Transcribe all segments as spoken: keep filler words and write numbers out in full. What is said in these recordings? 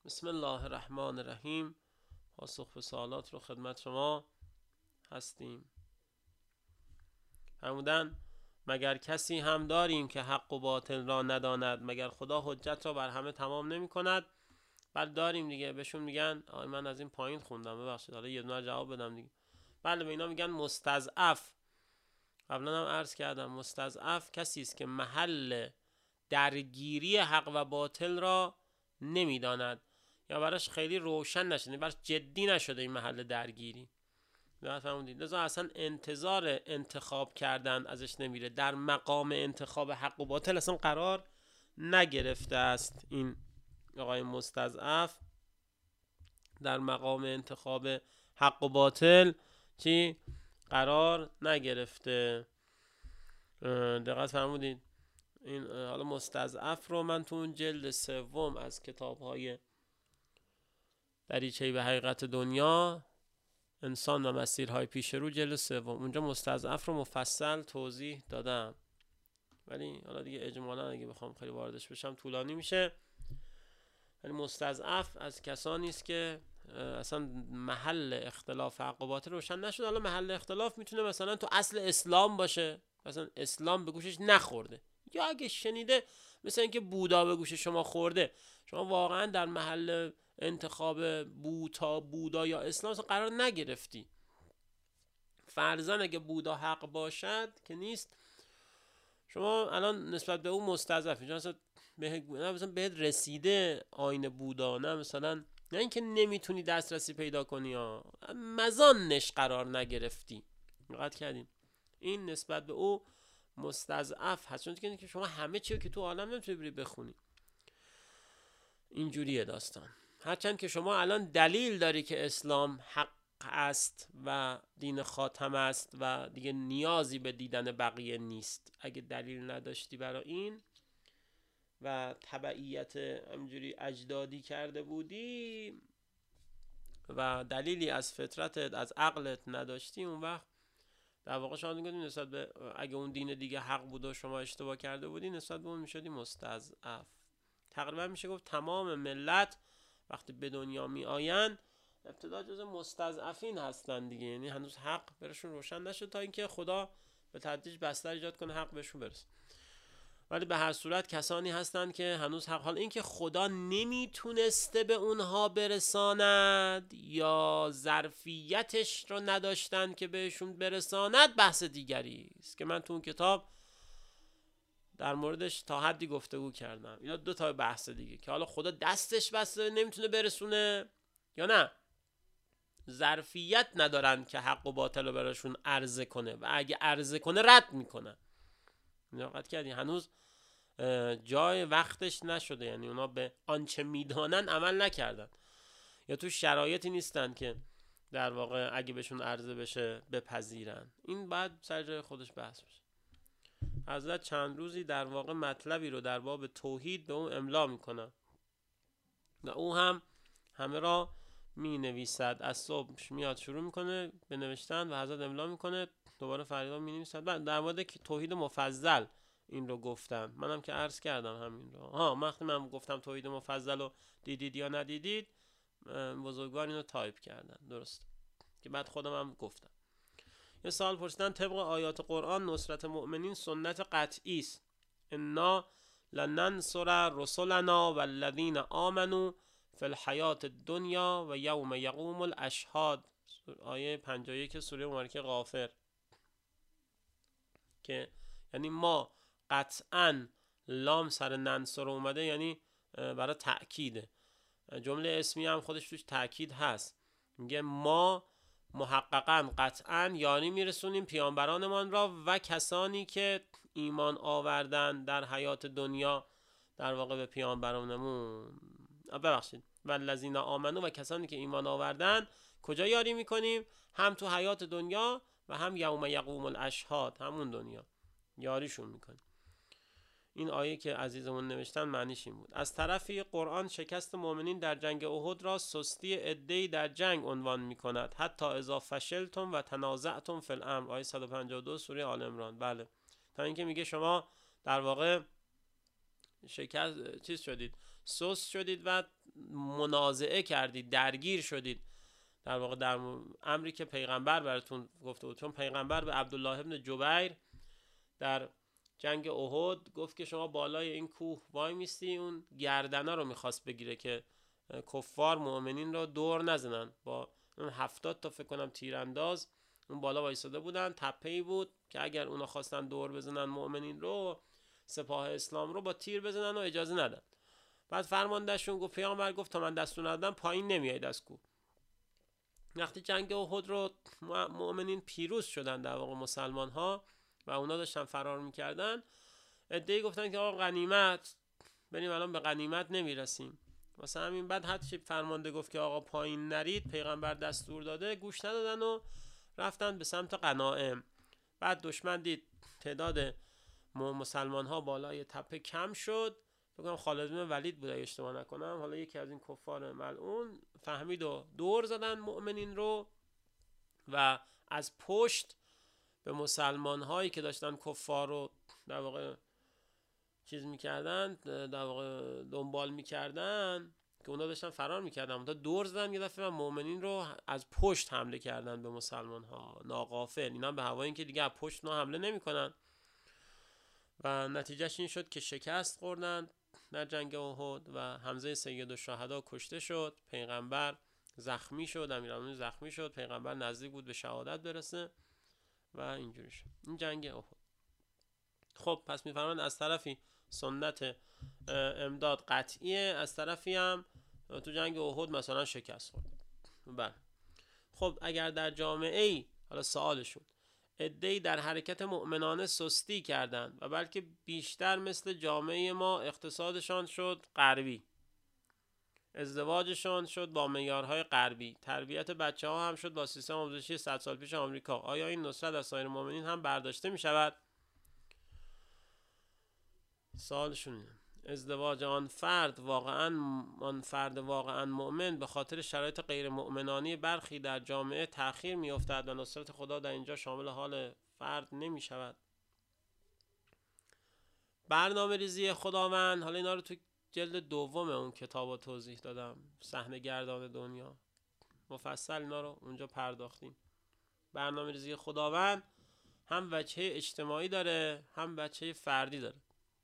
بسم الله الرحمن الرحیم. پاسخ به سوالات رو خدمت شما هستیم. فرمودن مگر کسی هم داریم که حق و باطل را نداند، مگر خدا حجت را بر همه تمام نمی کند؟ بله داریم دیگه. بهشون میگن آی من از این پایین خوندم، ببخشید حالا یه دونه جواب بدم دیگه. بله به اینا میگن مستضعف. قبلا هم عرض کردم مستضعف کسی است که محل درگیری حق و باطل را نمیداند یا براش خیلی روشن نشده، براش جدی نشده این محل درگیری. لذا اصلا انتظار انتخاب کردن ازش نمیره، در مقام انتخاب حق و باطل اصلا قرار نگرفته است. این آقای مستضعف در مقام انتخاب حق و باطل چی قرار نگرفته. دقت فرمودید. این حالا مستضعف رو من تو اون جلد سوم از کتاب‌های دریچه به حقیقت دنیا، انسان و مسیرهای پیش رو، جلد سوم، اونجا مستضعف رو مفصل توضیح دادم. ولی حالا دیگه اجمالا اگه بخوام خیلی واردش بشم طولانی میشه. ولی مستضعف از کسانی است که اصلا محل اختلاف حق و باطل روشن نشد. حالا محل اختلاف میتونه مثلا تو اصل اسلام باشه، مثلا اسلام به گوشش نخورده، یا اگه شنیده مثلا اینکه بودا به گوش شما خورده، شما واقعا در محل انتخاب بوتا بودا یا اسلام قرار نگرفتی. فرضاً اگه بودا حق باشد که نیست، شما الان نسبت به اون مستضعفی، مثلا مثلا بهت رسیده آیین بودا، نه مثلا نه اینکه نمیتونی دسترسی پیدا کنی، ها مزانش قرار نگرفتی. دقت کردین؟ این نسبت به او مستضعف هست، چون که شما همه چیو که تو عالم نمیتونی بری بخونی. اینجوریه داستان. هرچند که شما الان دلیل داری که اسلام حق است و دین خاتم است و دیگه نیازی به دیدن بقیه نیست. اگه دلیل نداشتی برای این و تبعیت همجوری اجدادی کرده بودی و دلیلی از فطرتت از عقلت نداشتی، اون وقت در واقع شما میگید نسبت به اگه اون دین دیگه حق بود و شما اشتباه کرده بودی، نسبت به اون میشدی مستضعف. تقریبا میشه گفت تمام ملت وقتی به دنیا می آیند ابتدا جز مستضعفین هستن دیگه، یعنی هنوز حق برشون روشن نشد تا اینکه خدا به تدریج بستر ایجاد کنه حق بهشون برسه. ولی به هر صورت کسانی هستند که هنوز حق، حال اینکه خدا نمیتونسته به اونها برساند یا ظرفیتش رو نداشتن که بهشون برساند بحث دیگری است که من تو اون کتاب در موردش تا حدی گفتگو کردم. اینا دو تا بحث دیگه که حالا خدا دستش بسته نمیتونه برسونه یا نه ظرفیت ندارن که حق و باطل رو براشون عرضه کنه و اگه عرضه کنه رد میکنن. دقت کردین؟ هنوز جای وقتش نشده، یعنی اونا به آنچه میدانن عمل نکردن یا تو شرایطی نیستن که در واقع اگه بهشون عرضه بشه بپذیرن. این بعد سر جای خودش بحث بشه. حضرت چند روزی در واقع مطلبی رو در باب توحید به اون املا میکنن و او هم همه را می نویسد. از صبح میاد شروع میکنه به نوشتن و حضرت املا میکنه، دوباره فریدا می نویسد. بعد در مورد توحید مفضل این رو گفتم، منم که عرض کردم همین رو. ها وقتی من گفتم توحید مفضل رو دیدید یا ندیدید، بزرگوار اینو تایپ کردن، درست که بعد خودم هم گفتم. یه سوال پرسیدن طبق آیات قرآن نصرت مؤمنین سنت قطعی است. انا لننصر رسلنا والذین آمنوا فی الحیات الدنیا و یوم یقوم الاشهاد، آیه پنجاه و یک سوره مبارکه غافر، که یعنی ما قطعا لام سر ننصر اومده، یعنی برای تأکیده. جمله اسمی هم خودش توش تأکید هست، میگه ما محققاً قطعاً یاری میرسونیم پیامبرانمان را و کسانی که ایمان آوردن در حیات دنیا، در واقع به پیامبرانمون ببخشید والذین آمنوا و کسانی که ایمان آوردن کجا یاری میکنیم؟ هم تو حیات دنیا و هم یوم یقوم الاشهاد، همون دنیا یاریشون میکنیم. این آیه که عزیزمون نوشتن معنیش این بود. از طرفی قرآن شکست مؤمنین در جنگ احد را سستی عده‌ای در جنگ عنوان می‌کند، حتی اذا فشلتم و تنازعتم فی الامر، آیه صد و پنجاه و دو سوره آل عمران. بله، تا اینکه میگه شما در واقع شکست چیز شدید، سست شدید و منازعه کردید، درگیر شدید در واقع در امری که پیغمبر براتون گفته بود. چون پیغمبر به عبدالله ابن جبیر در جنگ احد گفت که شما بالای این کوه وای میستی، اون گردنه رو میخواست بگیره که کفار مؤمنین رو دور نزنن. با اون هفتاد تا فکر کنم تیرانداز اون بالا وایساده بودن، تپه‌ای بود که اگر اونا خواستن دور بزنن مؤمنین رو، سپاه اسلام رو، با تیر بزنن و اجازه ندن. بعد فرماندهشون گفت، پیامبر گفت تا من دستور ندادم پایین نمیایید از کوه. وقتی جنگ احد رو مؤمنین پیروز شدن، در واقع مسلمان ها، و اونا داشتن فرار میکردن، عده‌ای گفتن که آقا غنیمت بریم، الان به غنیمت نمیرسیم. مثلا همین بعد هرچی فرمانده گفت که آقا پایین نرید، پیغمبر دستور داده، گوش ندادن و رفتن به سمت غنایم. بعد دشمن دید تعداد مسلمان ها بالای تپه کم شد، بگم خالد بن ولید بود اگه اشتباه نکنم، حالا یکی از این کفار ملعون فهمید و دور زدن مؤمنین رو و از پشت به مسلمان هایی که داشتن کفار رو در واقع چیز میکردن، در واقع دنبال میکردن که اونا داشتن فرار میکردن، تا دور زدن یه دفعه مؤمنین رو از پشت حمله کردن به مسلمان ها ناغافل. اینا به هوای اینکه دیگه از پشت اونا حمله نمیکنن و نتیجهش این شد که شکست خوردن در جنگ احد و حمزه سید الشهدا کشته شد، پیغمبر زخمی شد، امیرالمومنین زخمی شد، پیغمبر نزدیک بود به شهادت برسه و اینجوری شد این جنگ احد. خب پس میفرمایند از طرفی سنت امداد قطعیه، از طرفی هم تو جنگ احد مثلا شکست خورد. بله خب اگر در جامعه ای، حالا سوالشون، عده‌ای در حرکت مؤمنانه سستی کردند و بلکه بیشتر مثل جامعه ما اقتصادشان شد غربی، ازدواجشان شد با معیارهای غربی، تربیت بچه ها هم شد با سیستم آموزشی صد سال پیش آمریکا، آیا این نصرت از سایر مؤمنین هم برداشته می شود؟ سوالشون اینه. ازدواج آن فرد واقعا آن فرد واقعا مؤمن به خاطر شرایط غیر مؤمنانی برخی در جامعه تأخیر می افتد و نصرت خدا در اینجا شامل حال فرد نمی شود. برنامه ریزی خداوند، حالا اینا رو تو جلد دوم اون کتاب رو توضیح دادم، صحنه گردان دنیا، مفصل اینا رو اونجا پرداختیم. برنامه ریزی خداوند هم وجهه اجتماعی داره هم وجهه فردی داره.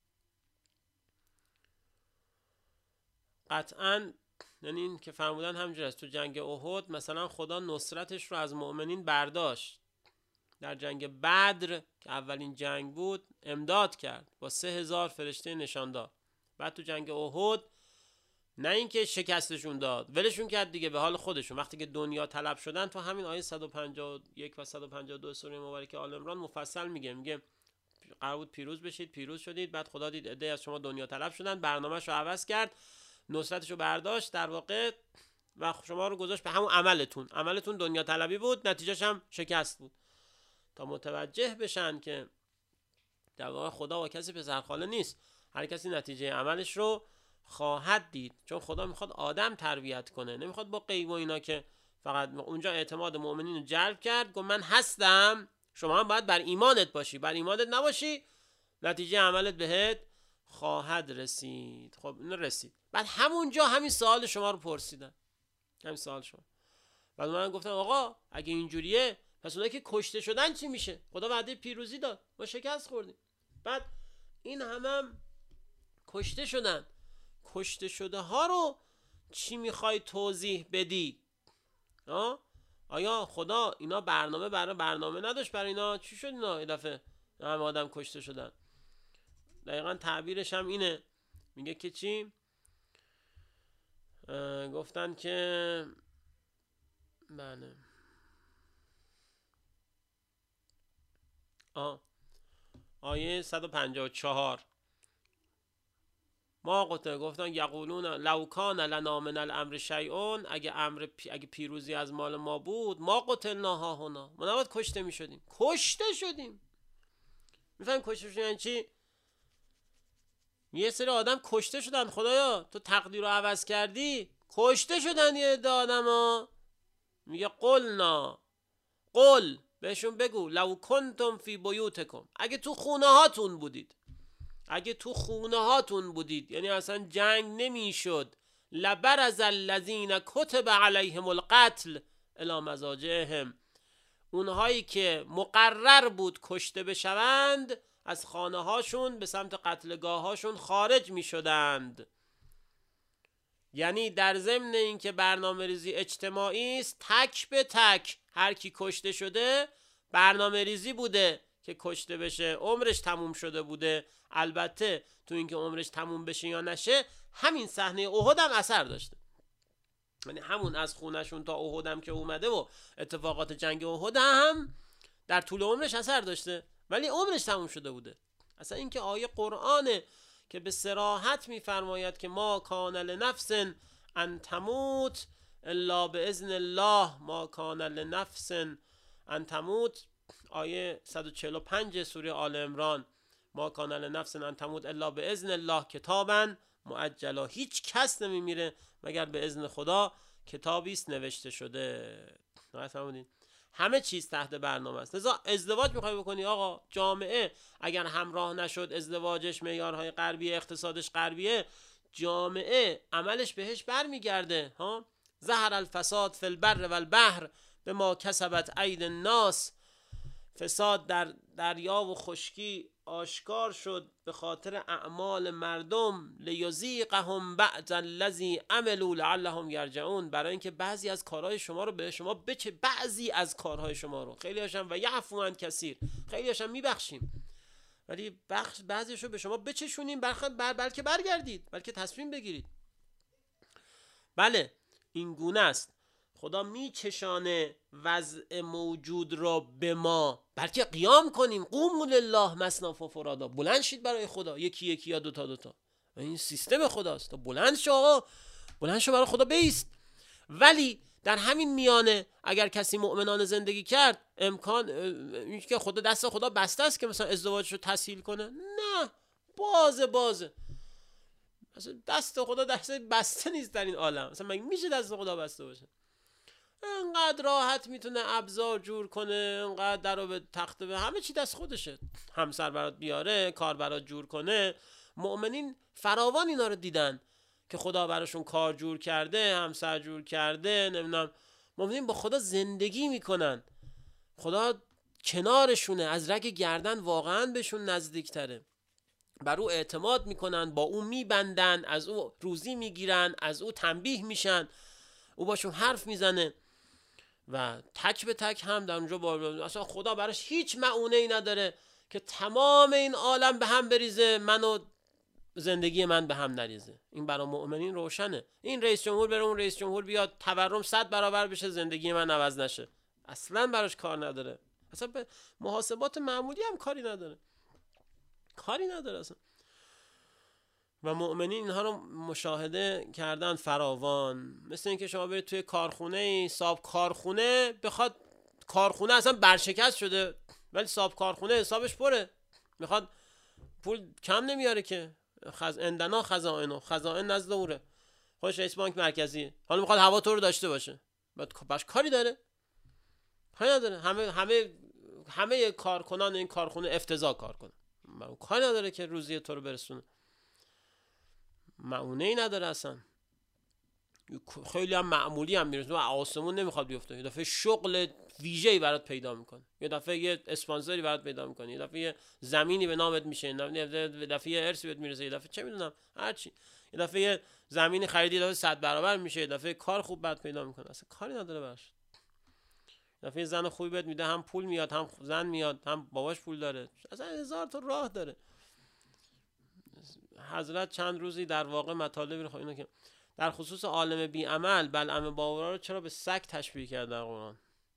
قطعاً یعنی این که فرمودن همینجوری است. تو جنگ احد مثلا خدا نصرتش رو از مؤمنین برداشت، در جنگ بدر که اولین جنگ بود امداد کرد با سه هزار فرشته نشاندار. بعد تو جنگ احد نه اینکه شکستشون داد، ولشون کرد دیگه به حال خودشون. وقتی که دنیا طلب شدن، تو همین آیه صد و پنجاه و یک و صد و پنجاه و دو سوره مبارکه آل عمران مفصل میگه میگه قرار بود پیروز بشید، پیروز شدید، بعد خدا دید عده از شما دنیا طلب شدن، برنامه‌شو عوض کرد، نصرتشو برداشت در واقع و شما رو گذاشت به همون عملتون. عملتون دنیا طلبی بود، نتیجهش هم شکست بود. تا متوجه بشن که در واقع خدا با کسی پسرخاله نیست، هر کسی نتیجه عملش رو خواهد دید، چون خدا میخواد آدم تربیت کنه، نمیخواد با غیب و اینا که فقط اونجا اعتماد مؤمنین رو جلب کرد، گفت من هستم، شما هم باید بر ایمانت باشی، بر ایمانت نباشی نتیجه عملت بهت خواهد رسید. خب این رسید. بعد همونجا همین سوال شما رو پرسیدن، همین سوال شما. بعد من گفتم آقا اگه اینجوریه پس اونایی که کشته شدن چی میشه؟ خدا وعده پیروزی داد، ما شکست خوردیم. بعد این همه هم کشته شدن، کشته شده ها رو چی میخوای توضیح بدی؟ آه؟ آیا خدا اینا برنامه برای برنامه نداشت برای اینا؟ چی شد اینا یه دفعه همه آدم کشته شدن؟ دقیقا تعبیرش هم اینه، میگه که چی؟ گفتن که بله آه. آیه صد و پنجاه و چهار ما قتل، گفتن یقولون لو کان لنا من الامر شیء، اگه امر پی... اگه پیروزی از مال ما بود ما قتلناها هنا، ما نباید کشته می شدیم. کشته شدیم. میفهمیم کشته شدیم یعنی چی؟ یه سری آدم کشته شدن، خدایا تو تقدیر رو عوض کردی، کشته شدن یه عده آدما. میگه قلنا، قل بهشون بگو لو کنتم فی بیوتکم، اگه تو خونه هاتون بودید، اگه تو خونه هاتون بودید، یعنی اصلا جنگ نمیشد، لبرز الذین کتب علیهم القتل الی مضاجعهم، اونهایی که مقرر بود کشته بشوند از خانه هاشون به سمت قتلگاه هاشون خارج می شدند. یعنی در ضمن اینکه برنامه ریزی اجتماعی است، تک به تک هر کی کشته شده برنامه ریزی بوده که کشته بشه، عمرش تموم شده بوده. البته تو اینکه عمرش تموم بشه یا نشه همین صحنه احد هم اثر داشته، یعنی همون از خونشون تا احد هم که اومده و اتفاقات جنگ احد هم در طول عمرش اثر داشته، ولی عمرش تموم شده بوده. اصلا اینکه آیه قرآنه که به صراحت میفرماید که ما کان لنفس ان تموت الا باذن الله، ما کان لنفس ان تموت، آیه صد و چهل و پنج سوره آل عمران، ما کان لنفس ان تموت الا باذن الله کتابا مؤجلا، هیچ کس نمیمیره مگر به اذن خدا، کتابی است نوشته شده. نفهمیدین؟ همه چیز تحت برنامه است. لذا ازدواج میخوای بکنی، آقا جامعه اگر همراه نشد، ازدواجش معیارهای غربیه، اقتصادش غربیه، جامعه عملش بهش برمیگرده. ها، ظهر الفساد فی البر و البحر بما کسبت اید الناس، فساد در دریا و خشکی آشکار شد به خاطر اعمال مردم، لیذیقهم بعض الذی عملوا لعلهم یرجعون، برای اینکه بعضی از کارهای شما رو به شما بچه، بعضی از کارهای شما رو، خیلی هاشم و یعفو عن کثیر، خیلی هاشم میبخشیم، ولی بخش بعضیشو به شما بچشونیم بر بلکه برگردید، بلکه تصمیم بگیرید. بله این گونه است، خدا میچشانه وضع موجود را به ما، بلکه قیام کنیم. قوموا لله مثنی و فرادا، بلند شید برای خدا، یکی یکی یا دوتا دوتا، این سیستم خداست. تو بلند شو آقا، بلند شو برای خدا بیست. ولی در همین میانه اگر کسی مؤمنانه زندگی کرد، امکان این که خدا دست خدا بسته است که مثلا ازدواجش رو تسهیل کنه؟ نه، بازه بازه مثلا دست خدا دست بسته نیست در این عالم. مثلا مگه میشه دست خدا بسته باشه؟ انقدر راحت میتونه ابزار جور کنه، انقدر در رو به تخته به همه چی دست خودشه، همسر برات بیاره، کار برات جور کنه. مؤمنین فراوان اینا رو دیدن که خدا براشون کار جور کرده، همسر جور کرده، نمیدونم. مؤمنین با خدا زندگی میکنن، خدا کنارشونه، از رگ گردن واقعا بهشون نزدیکتره، بر او اعتماد میکنن، با او میبندن، از او روزی میگیرن، از او تنبیه میشن، او باشون حرف میزنه و تک به تک هم در اونجا با اصلا خدا براش هیچ معونه ای نداره که تمام این عالم به هم بریزه، من و زندگی من به هم نریزه. این برای مؤمنین روشنه. این رئیس جمهور بره، اون رئیس جمهور بیاد، تورم صد برابر بشه، زندگی من عوض نشه، اصلا براش کار نداره، اصلا به محاسبات معمولی هم کاری نداره، کاری نداره اصلا. و مؤمنین اینها رو مشاهده کردن فراوان. مثل اینکه شما برید توی کارخونه، صاحب کارخونه بخواد، کارخونه اصلا برشکست شده ولی صاحب کارخونه حسابش پره، میخواد پول کم نمیاره که، خز اندنا خزائن خزائن نزد اوره، خودش رئیس بانک مرکزی، حالا میخواد هوا تو رو داشته باشه، بعد باش کاری داره؟ کاری نداره. همه همه همه کارکنان این کارخونه افتضاح کار کنه، کاری نداره که روزی تو رو برسونه، معونه ای نداره اصلا. خیلی هم معمولی هم میرسه، آسمون نمیخواد بیفته، یه دفعه شغل ویژه‌ای برات پیدا میکنه، یه دفعه یه اسپانسری برات پیدا میکنه، یه دفعه یه زمینی به نامت میشه، یه دفعه یه ارثی بهت میرسه، یه دفعه چه میدونم هر چی، یه دفعه یه زمینی خریدی، یه دفعه صد برابر میشه، یه دفعه کار خوب برات پیدا میکنه، اصلا کاری نداره براش. یه دفعه زن خوبی بهت میده، هم پول میاد، هم زن میاد، هم باباش پول داره، اصلا هزار تا راه داره. حضرت چند روزی در واقع مطالبی رو اینو که در خصوص عالم بی عمل، بلعم باورا رو چرا به سگ تشبیه کرده در قرآن؟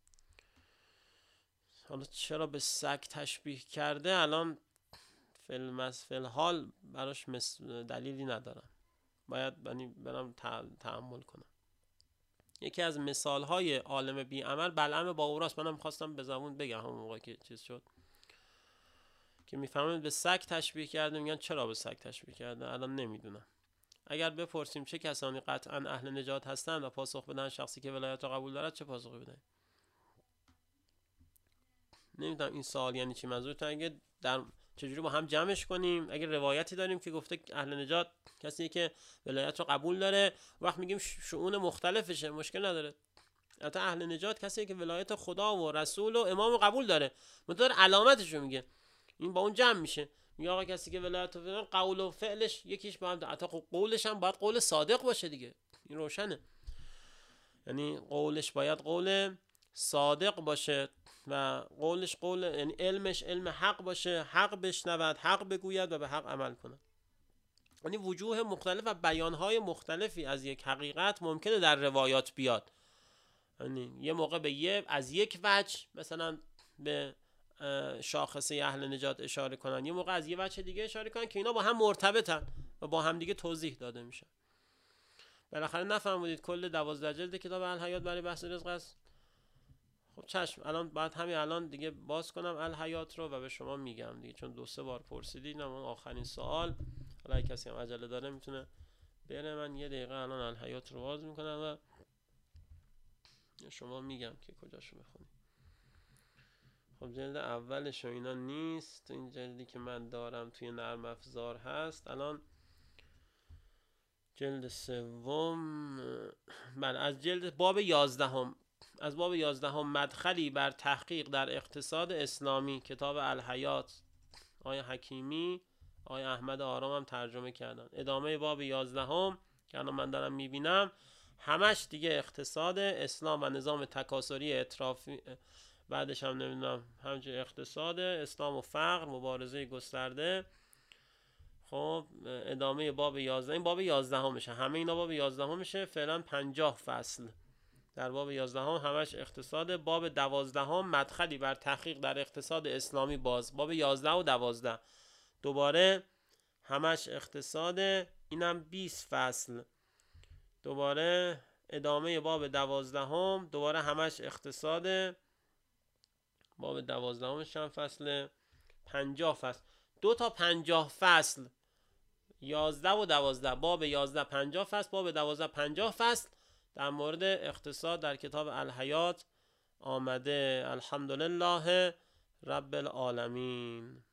حالا چرا به سگ تشبیه کرده الان فی الحال براش دلیلی ندارم، باید برم تأمل کنم. یکی از مثالهای عالم بی عمل بلعم باوراست، منم خواستم به زبون بگم همون موقع که چیز شد که میفهمید به سگ تشبیه کرده، میگن چرا به سگ تشبیه کرده، الان نمیدونم. اگر بپرسیم چه کسانی قطعا اهل نجات هستند و پاسخ بدن شخصی که ولایت رو قبول دارد، چه پاسخی بدن؟ نمیدونم این سوال یعنی چی، منظورتون اگه در چجوری با هم جمعش کنیم. اگه روایتی داریم که گفته اهل نجات کسی که ولایت رو قبول داره، وقت میگیم شؤون مختلفشه، مشکل نداره. البته اهل نجات کسی که ولایت خدا و رسول و امام رو قبول داره، مطور علامتش رو میگه، این با اون جمع میشه. میگه آقا کسی که ولایت و قول و فعلش یکیش با هم، حتی قولش هم باید قول صادق باشه دیگه، این روشنه. یعنی قولش باید قول صادق باشه و قولش قول، یعنی علمش علم حق باشه، حق بشنود، حق بگوید و به حق عمل کنه. یعنی وجوه مختلف و بیانهای مختلفی از یک حقیقت ممکنه در روایات بیاد. یعنی یه موقع به یه از یک وجه مثلا به شاخصه اهل نجات اشاره کنن، یه موقع از یه وجه دیگه اشاره کنن که اینا با هم مرتبطن و با هم دیگه توضیح داده میشن. بالاخره نفهمودید کل دوازده جلد کتاب الحیات برای بحث رزق است؟ خب چشم، الان بعد همین الان دیگه باز کنم الحیات رو و به شما میگم دیگه، چون دو سه بار پرسیدید. اون آخرین سوال، حالا کسی هم عجله داره میتونه بره. من یه دقیقه الان الحیات رو باز میکنم و شما میگم که کجاشو بخونید. خب جلد اولش و اینا نیست، این جلدی که من دارم توی نرم افزار هست. الان جلد سوم، بله، از جلد باب یازدهم، از باب یازدهم مدخلی بر تحقیق در اقتصاد اسلامی، کتاب الحیات، آقای حکیمی، آقای احمد آرام هم ترجمه کردن. ادامه باب یازدهم که الان من دارم میبینم همش دیگه اقتصاد اسلام و نظام تکاثری اطرافی، بعدش هم نمیدونم همچنین اقتصاد اسلام و فقر، مبارزه گسترده. خب ادامه باب یازده، این باب یازده میشه، همه اینا باب یازده میشه. فعلا پنجاه فصل در باب یازده همش اقتصاد. باب دوازده مدخلی بر تحقیق در اقتصاد اسلامی، باز باب یازده و دوازده دوباره همش اقتصاد، اینم بیست فصل. دوباره ادامه باب دوازده دوباره همش اقتصاد. باب دوازده چند فصله؟ پنجاه فصل. دو تا پنجاه فصل، یازده و دوازده، باب یازده پنجاه فصل، باب دوازده پنجاه فصل در مورد اقتصاد در کتاب الحیات آمده. الحمدلله رب العالمین.